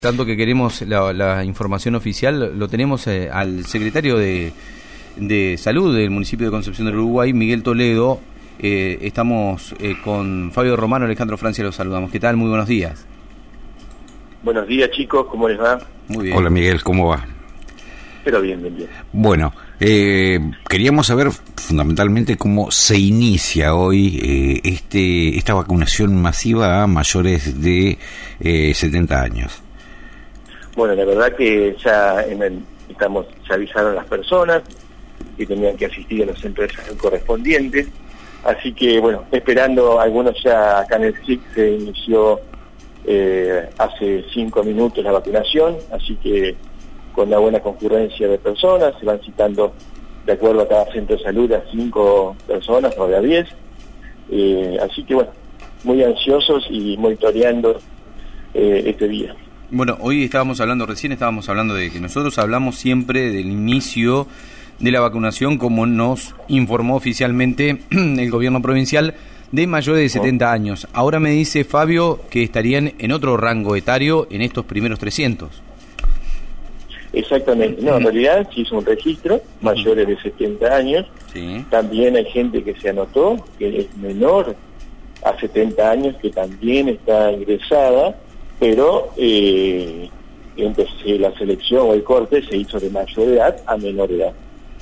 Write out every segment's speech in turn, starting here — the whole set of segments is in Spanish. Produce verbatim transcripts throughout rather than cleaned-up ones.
Tanto que queremos la, la información oficial, lo tenemos eh, al secretario de, de Salud del municipio de Concepción del Uruguay, Miguel Toledo. Eh, estamos eh, con Fabio Romano, Alejandro Francia, los saludamos. ¿Qué tal? Muy buenos días. Buenos días, chicos, ¿cómo les va? Muy bien. Hola, Miguel, ¿cómo va? Pero bien, bien, bien. Bueno, eh, queríamos saber fundamentalmente cómo se inicia hoy eh, este esta vacunación masiva a mayores de eh, setenta años. Bueno, la verdad que ya en el, estamos, ya avisaron las personas que tenían que asistir a los centros de salud correspondientes, así que bueno, esperando, algunos ya acá en el S I C se inició eh, hace cinco minutos la vacunación, así que con la buena concurrencia de personas, se van citando de acuerdo a cada centro de salud a cinco personas o de a diez, eh, así que bueno, muy ansiosos y monitoreando eh, este día. Bueno, hoy estábamos hablando, recién estábamos hablando de que nosotros hablamos siempre del inicio de la vacunación, como nos informó oficialmente el gobierno provincial, de mayores de setenta años. Ahora me dice Fabio que estarían en otro rango etario en estos primeros trescientos. Exactamente, no, en realidad se hizo un registro, mayores de setenta años, sí. También hay gente que se anotó, que es menor a setenta años, que también está ingresada, pero eh, entonces la selección o el corte se hizo de mayor edad a menor edad.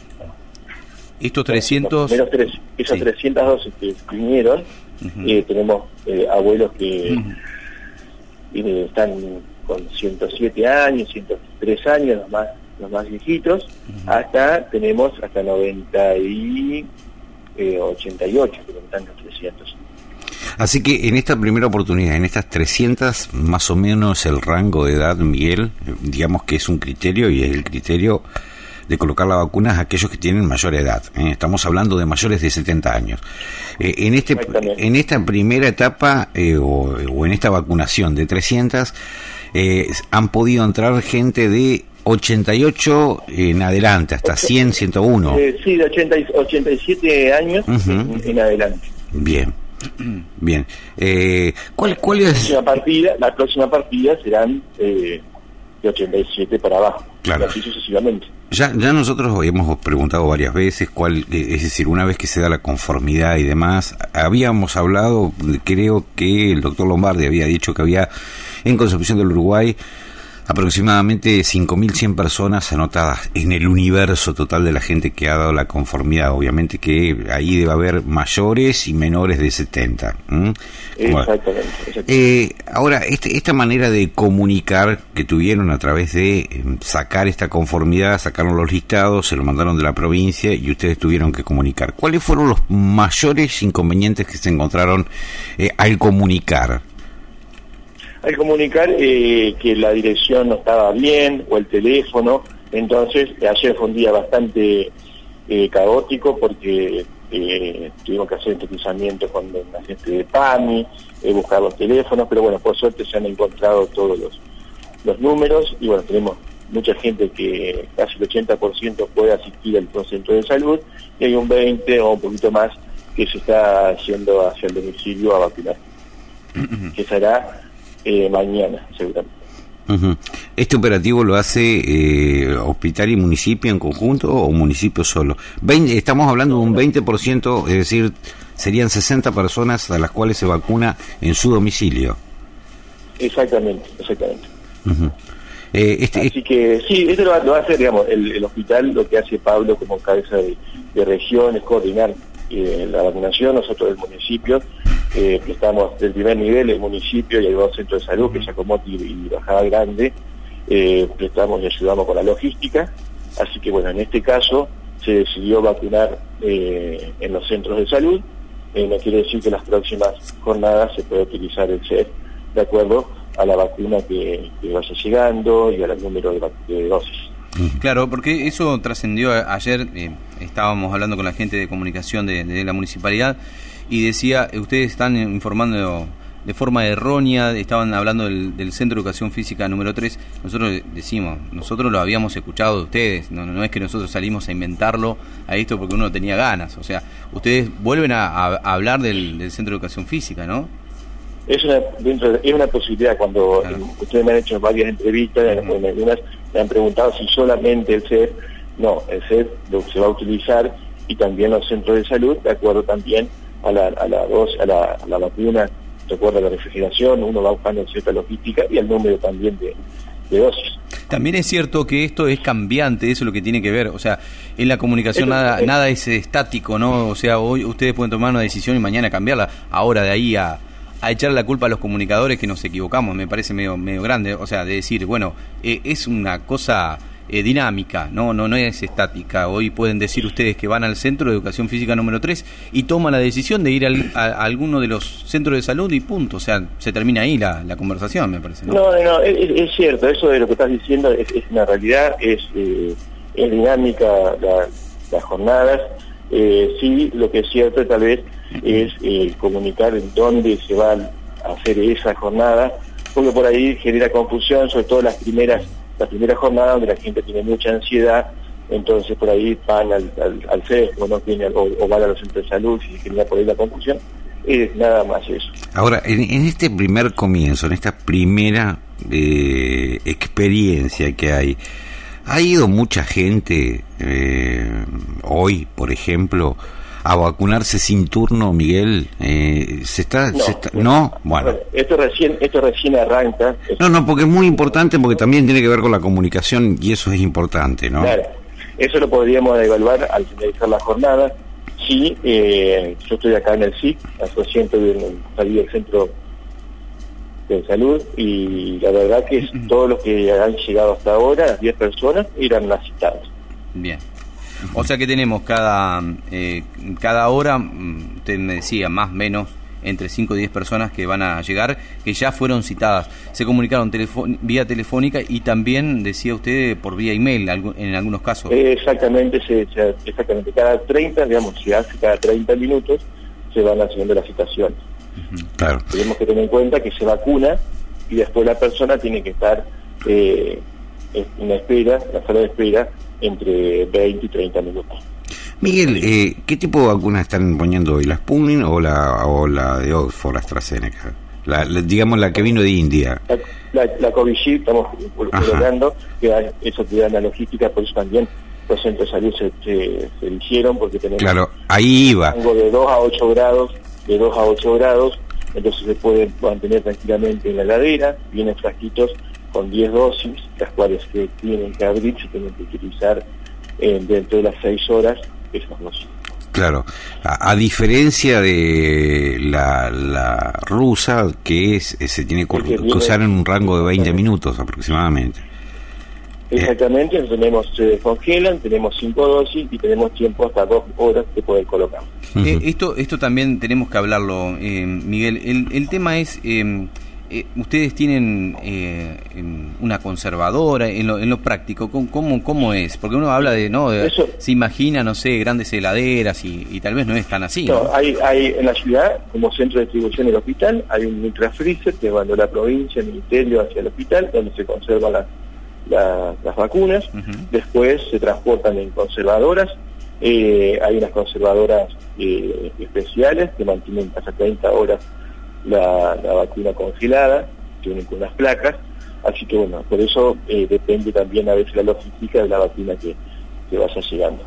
Estos trescientos... Menos tres, esas sí. trescientas dosis que vinieron, uh-huh. eh, tenemos eh, abuelos que uh-huh. eh, están con ciento siete años, ciento tres años, los más, los más viejitos, uh-huh. hasta tenemos hasta noventa y ochenta y ocho, que están los trescientos. Así que en esta primera oportunidad, en estas trescientas, más o menos el rango de edad, Miguel, digamos que es un criterio y es el criterio de colocar la vacuna a aquellos que tienen mayor edad. ¿eh? Estamos hablando de mayores de setenta años. Eh, en este en esta primera etapa eh, o, o en esta vacunación de trescientas, eh, han podido entrar gente de ochenta y ocho en adelante, hasta cien, ciento uno. Eh, sí, de ochenta, ochenta y siete años uh-huh. en, en adelante. Bien. Bien, eh, ¿cuál, cuál es? La próxima partida, la próxima partida serán eh, de ochenta y siete para abajo, claro. Así sucesivamente. Ya, ya nosotros hemos preguntado varias veces cuál, es decir, una vez que se da la conformidad y demás, habíamos hablado, creo que el doctor Lombardi había dicho que había en Concepción del Uruguay aproximadamente cinco mil cien personas anotadas en el universo total de la gente que ha dado la conformidad. Obviamente que ahí debe haber mayores y menores de setenta. ¿Mm? Exactamente. exactamente. Eh, ahora, este, esta manera de comunicar que tuvieron a través de eh, sacar esta conformidad, sacaron los listados, se lo mandaron de la provincia y ustedes tuvieron que comunicar. ¿Cuáles fueron los mayores inconvenientes que se encontraron eh, al comunicar? Al comunicar eh, que la dirección no estaba bien, o el teléfono, entonces ayer fue un día bastante eh, caótico porque eh, tuvimos que hacer entrevistamiento con la gente de P A M I, eh, buscar los teléfonos, pero bueno, por suerte se han encontrado todos los, los números, y bueno, tenemos mucha gente que casi el ochenta por ciento puede asistir al centro de salud, y hay un veinte o un poquito más que se está yendo hacia el domicilio a vacunar, que será Eh, mañana, seguramente. Uh-huh. ¿Este operativo lo hace eh, hospital y municipio en conjunto o municipio solo? veinte, estamos hablando de un veinte por ciento, es decir, serían sesenta personas a las cuales se vacuna en su domicilio. Exactamente, exactamente. Uh-huh. Eh, este, Así que sí, esto lo va, lo va a hacer, digamos, el, el hospital. Lo que hace Pablo como cabeza de, de región es coordinar eh, la vacunación. Nosotros del municipio Eh, prestamos del primer nivel, el municipio y hay dos centros de salud, que es Yacomotti y Bajada Grande, eh, prestamos y ayudamos con la logística, así que bueno, en este caso se decidió vacunar eh, en los centros de salud. Eh, no quiere decir que en las próximas jornadas se pueda utilizar el C E F de acuerdo a la vacuna que, que vaya llegando y al número de, de dosis. Claro, porque eso trascendió ayer, eh, estábamos hablando con la gente de comunicación de, de la municipalidad, y decía, ustedes están informando de forma errónea, estaban hablando del, del Centro de Educación Física número tres, nosotros decimos, nosotros lo habíamos escuchado de ustedes, no, no es que nosotros salimos a inventarlo a esto porque uno tenía ganas, o sea, ustedes vuelven a, a, a hablar del, del Centro de Educación Física, ¿no? es una dentro de, es una posibilidad. Cuando claro. eh, ustedes me han hecho varias entrevistas, uh-huh. en algunas me han preguntado si solamente el C E P. No, el C E P lo se va a utilizar, y también los centros de salud, de acuerdo también a la, a la, dos, a la, a la vacuna, de acuerdo a la refrigeración, uno va buscando cierta logística y el número también de, de dosis. También es cierto que esto es cambiante, eso es lo que tiene que ver, o sea, en la comunicación eso, nada, es, nada es estático, ¿no? O sea, hoy ustedes pueden tomar una decisión y mañana cambiarla, ahora de ahí a, a echar la culpa a los comunicadores que nos equivocamos, me parece medio, medio grande, o sea, de decir, bueno, eh, es una cosa... Eh, dinámica, no no no es estática. Hoy pueden decir ustedes que van al centro de educación física número tres y toman la decisión de ir al, a, a alguno de los centros de salud y punto, o sea, se termina ahí la, la conversación, me parece. No, no, no es, es cierto, eso de lo que estás diciendo es, es una realidad, es, eh, es dinámica la, las jornadas, eh, sí, lo que es cierto tal vez es eh, comunicar en dónde se va a hacer esa jornada, porque por ahí genera confusión, sobre todo las primeras la primera jornada donde la gente tiene mucha ansiedad, entonces por ahí van al, al, al C E S, o, no tiene, o, o van a los centros de salud y genera por ahí la confusión, es nada más eso. Ahora, en, en este primer comienzo, en esta primera eh, experiencia que hay, ¿ha ido mucha gente eh, hoy, por ejemplo, a vacunarse sin turno, Miguel? Eh, ¿Se está, no, se está, no, bueno. Esto recién, esto recién arranca. No, no, porque es muy importante, porque también tiene que ver con la comunicación y eso es importante, ¿no? Claro, eso lo podríamos evaluar al finalizar la jornada. Sí, eh, yo estoy acá en el S I C, asociado del Centro de Salud, y la verdad que es, todos los que han llegado hasta ahora, las diez personas, eran las citadas. Bien. O sea que tenemos cada eh, cada hora, usted me decía, más o menos, entre cinco y diez personas que van a llegar, que ya fueron citadas. Se comunicaron telefo- vía telefónica y también, decía usted, por vía email en algunos casos. Eh, exactamente, se, se, exactamente. Cada treinta, digamos, se hace cada treinta minutos, se van haciendo las citaciones. Uh-huh. Claro. Tenemos que tener en cuenta que se vacuna y después la persona tiene que estar eh, en la espera, la sala de espera, entre veinte y treinta minutos. Miguel, eh, ¿qué tipo de vacunas están poniendo hoy? ¿La Sputnik o la o la de Oxford, AstraZeneca? La, la, digamos la que vino de India. La, la, la Covishield estamos colocando, que eso te da la logística, por eso también los centros de salud se, se, se eligieron, porque tenemos claro, ahí iba. un rango de dos a ocho grados, de dos a ocho grados, entonces se pueden mantener tranquilamente en la heladera, vienen frasquitos con diez dosis, las cuales que tienen que abrir, se tienen que utilizar eh, dentro de las seis horas esas dosis. Claro, a, a diferencia de la, la rusa, que es se tiene que, que usar en un rango de veinte minutos aproximadamente. Exactamente, eh. tenemos se descongelan, tenemos cinco dosis y tenemos tiempo hasta dos horas de poder colocar. Uh-huh. Eh, esto esto también tenemos que hablarlo, eh, Miguel. El, el tema es... Eh, Eh, ustedes tienen eh, una conservadora en lo, en lo práctico, ¿cómo, cómo es? Porque uno habla de, no, de, Eso, se imagina, no sé, grandes heladeras y, y tal vez no es tan así. No, ¿no? hay, hay en la ciudad, como centro de distribución del hospital, hay un microfreezer que va de la provincia, el ministerio hacia el hospital, donde se conservan las, las, las vacunas. Uh-huh. Después se transportan en conservadoras. Eh, hay unas conservadoras eh, especiales que mantienen hasta treinta horas La, la vacuna congelada, tienen con unas placas, así que bueno, por eso eh, depende también a veces la logística de la vacuna que, que vaya llegando.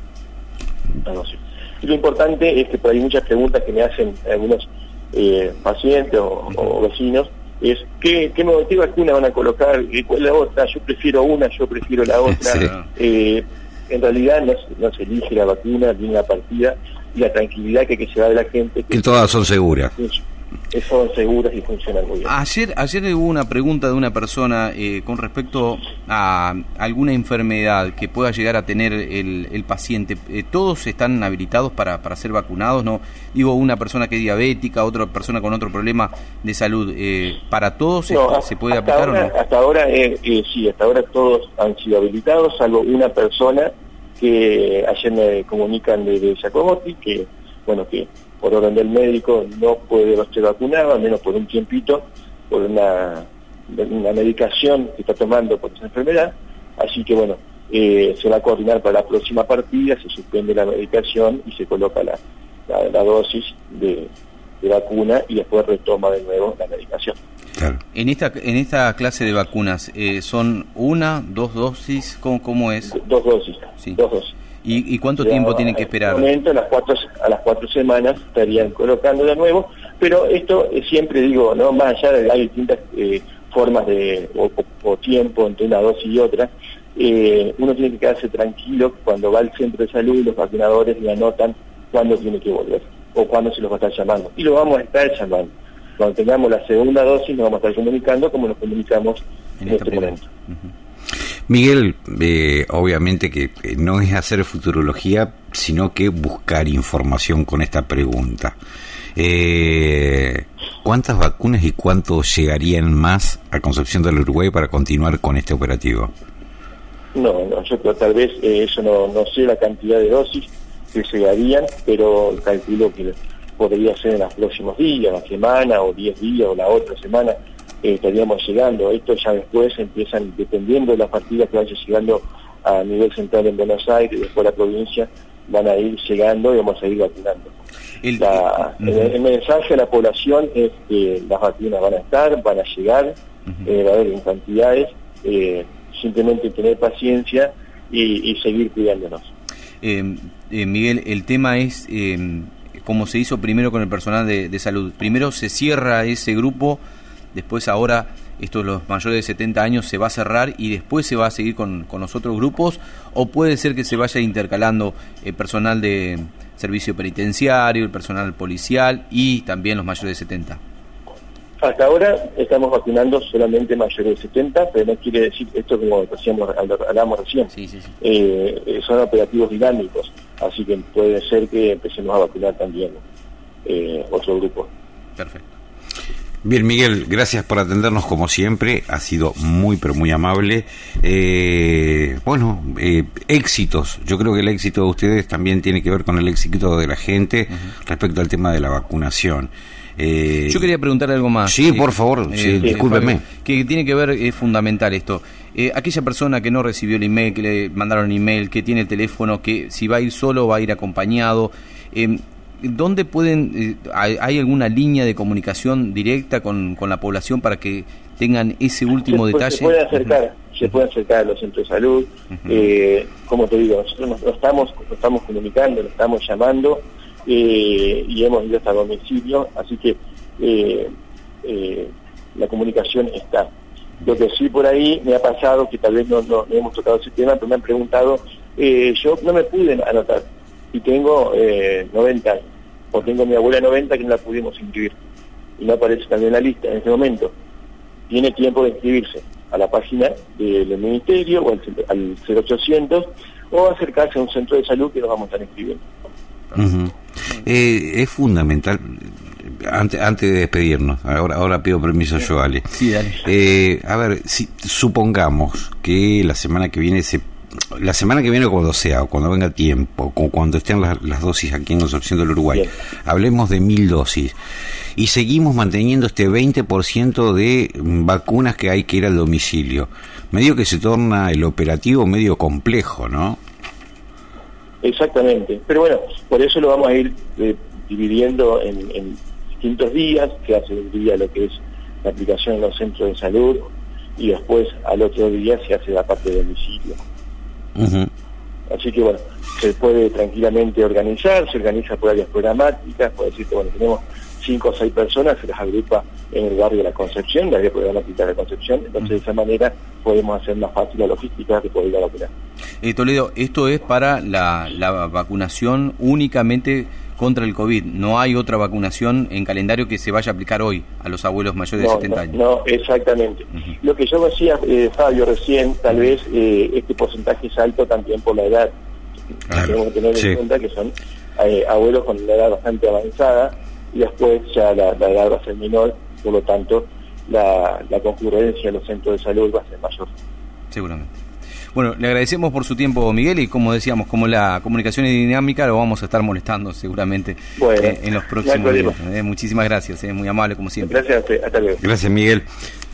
No sé. Y lo importante es que por ahí muchas preguntas que me hacen algunos eh, pacientes o, o vecinos es ¿qué, qué, qué vacuna van a colocar? ¿Cuál es la otra? Yo prefiero una, yo prefiero la otra. Sí. Eh, en realidad no, no se elige la vacuna, viene la partida y la tranquilidad que, que se da de la gente. Que, que todas son seguras. Son seguras y funcionan muy bien. Ayer, ayer hubo una pregunta de una persona eh, con respecto a alguna enfermedad que pueda llegar a tener el, el paciente. Eh, ¿Todos están habilitados para, para ser vacunados? No, digo, una persona que es diabética, otra persona con otro problema de salud. Eh, ¿Para todos no, se, se puede aplicar ahora, o no? Hasta ahora, eh, eh, sí, hasta ahora todos han sido habilitados, salvo una persona que ayer me comunican de, de Giacomotti, que, bueno, que por orden del médico no puede ser vacunado, al menos por un tiempito, por una, una medicación que está tomando por esa enfermedad, así que bueno, eh, se va a coordinar para la próxima partida, se suspende la medicación y se coloca la, la, la dosis de, de vacuna y después retoma de nuevo la medicación. Claro. En esta en esta clase de vacunas, eh, ¿son una, dos dosis? ¿Cómo, cómo es? Dos dosis, sí. Dos dosis. ¿Y, y cuánto tiempo ya, tienen que esperar? En este momento, a las cuatro, a las cuatro semanas estarían colocando de nuevo, pero esto eh, siempre digo, no más allá de hay distintas eh, formas de o, o, o tiempo entre una dosis y otra, eh, uno tiene que quedarse tranquilo cuando va al centro de salud, los vacunadores le anotan cuándo tiene que volver o cuándo se los va a estar llamando. Y lo vamos a estar llamando. Cuando tengamos la segunda dosis nos vamos a estar comunicando como nos comunicamos en, en este momento. Uh-huh. Miguel, eh, obviamente que eh, no es hacer futurología, sino que buscar información con esta pregunta. Eh, ¿Cuántas vacunas y cuántos llegarían más a Concepción del Uruguay para continuar con este operativo? No, no, yo creo tal vez eh, eso no, no sé la cantidad de dosis que llegarían, pero calculo que podría ser en los próximos días, la semana o diez días o la otra semana. Eh, estaríamos llegando. Esto ya después empiezan, dependiendo de las partidas que vayan llegando a nivel central en Buenos Aires y después la provincia, van a ir llegando y vamos a ir vacunando. El, la, uh-huh. el, el mensaje a la población es que las vacunas van a estar, van a llegar, uh-huh. eh, va a haber en cantidades, eh, simplemente tener paciencia y, y seguir cuidándonos. Eh, eh, Miguel, el tema es eh, como se hizo primero con el personal de, de salud. Primero se cierra ese grupo. Después ahora, estos los mayores de setenta años se va a cerrar y después se va a seguir con, con los otros grupos, o puede ser que se vaya intercalando el personal de servicio penitenciario, el personal policial y también los mayores de setenta. Hasta ahora estamos vacunando solamente mayores de setenta, pero no quiere decir esto como decíamos, hablamos recién. Sí, sí, sí. Eh, son operativos dinámicos, así que puede ser que empecemos a vacunar también eh, otro grupo. Perfecto. Bien, Miguel, gracias por atendernos como siempre, ha sido muy pero muy amable. Eh, bueno, eh, éxitos, yo creo que el éxito de ustedes también tiene que ver con el éxito de la gente uh-huh. respecto al tema de la vacunación. Eh, yo quería preguntarle algo más. Sí, eh, por favor, eh, sí, eh, discúlpeme. Que tiene que ver, es fundamental esto. Eh, aquella persona que no recibió el email, que le mandaron email, que tiene el teléfono, que si va a ir solo va a ir acompañado, eh, ¿dónde pueden, eh, hay, hay alguna línea de comunicación directa con, con la población para que tengan ese último se, detalle? Se pueden acercar, uh-huh. se pueden acercar a los centros de salud, uh-huh. eh, como te digo, nosotros nos, nos, estamos, nos estamos comunicando, nos estamos llamando eh, y hemos ido hasta el domicilio, así que eh, eh, la comunicación está. Lo que sí por ahí me ha pasado, que tal vez no, no, no hemos tocado ese tema, pero me han preguntado, eh, yo no me pude anotar y tengo eh, noventa años. O tengo a mi abuela noventa que no la pudimos inscribir y no aparece también en la lista en este momento. Tiene tiempo de inscribirse a la página del ministerio o al, al cero ochocientos o acercarse a un centro de salud que nos vamos a estar inscribiendo. Uh-huh. Eh, es fundamental, antes, antes de despedirnos, ahora, ahora pido permiso yo, Ale. Sí, dale. Eh, a ver, si supongamos que la semana que viene se La semana que viene, cuando sea, o cuando venga tiempo, o cuando estén las, las dosis aquí en Concepción del Uruguay, bien, hablemos de mil dosis, y seguimos manteniendo este veinte por ciento de vacunas que hay que ir al domicilio. Medio que se torna el operativo medio complejo, ¿no? Exactamente, pero bueno, por eso lo vamos a ir eh, dividiendo en, en distintos días, que hace un día lo que es la aplicación en los centros de salud, y después al otro día se hace la parte de domicilio. Uh-huh. Así que bueno, se puede tranquilamente organizar, se organiza por áreas programáticas, puede decir que bueno, tenemos cinco o seis personas, se las agrupa en el barrio de la Concepción, la área programática de la Concepción, entonces uh-huh. de esa manera podemos hacer más fácil la logística de poder ir a vacunar. Eh, Toledo, esto es para la, la vacunación únicamente contra el COVID, no hay otra vacunación en calendario que se vaya a aplicar hoy a los abuelos mayores no, de setenta no, años. No, exactamente. Uh-huh. Lo que yo decía, eh, Fabio, recién, tal vez eh, este porcentaje es alto también por la edad. Claro. Tenemos que tener sí. en cuenta que son eh, abuelos con una edad bastante avanzada y después ya la, la edad va a ser menor, por lo tanto la, la concurrencia en los centros de salud va a ser mayor. Seguramente. Bueno, le agradecemos por su tiempo, Miguel, y como decíamos, como la comunicación es dinámica, lo vamos a estar molestando seguramente bueno, eh, en los próximos días. Eh, muchísimas gracias, es eh, muy amable como siempre. Gracias a usted, hasta luego. Gracias, Miguel.